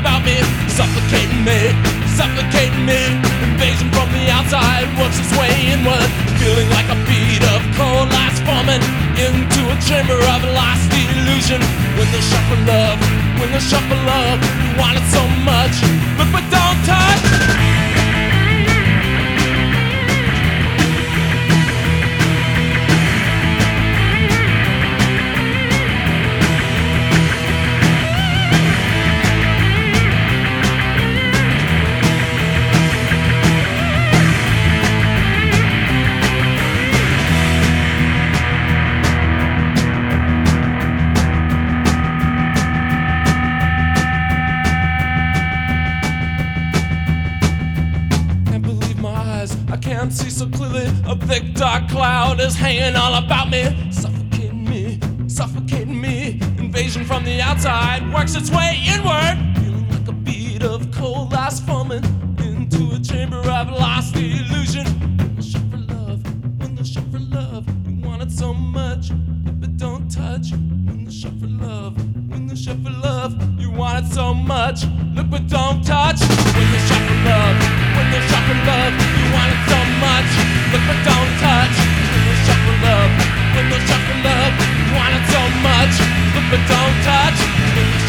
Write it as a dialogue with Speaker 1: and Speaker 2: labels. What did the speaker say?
Speaker 1: about me, suffocating me, suffocating me. Invasion from the outside works its way inward, feeling like a bead of cold ice forming into a chamber of lost illusion. When they shop for love, when they shop for love, you want it so much, look but don't touch. I can't see so clearly. A thick dark cloud is hanging all about me, suffocating me, suffocating me. Invasion from the outside works its way inward, feeling like a bead of cold ice forming into a chamber of lost illusion. When they shop for love, when they shop for love, you want it so much, but don't touch. When they shop for love, when they shop for love, you want it so much, look but don't touch. When they shop for love, when they shop for love, you want it so much, look but don't touch. When they shop for love, when they shop for love, you want it so much, look but don't touch. When they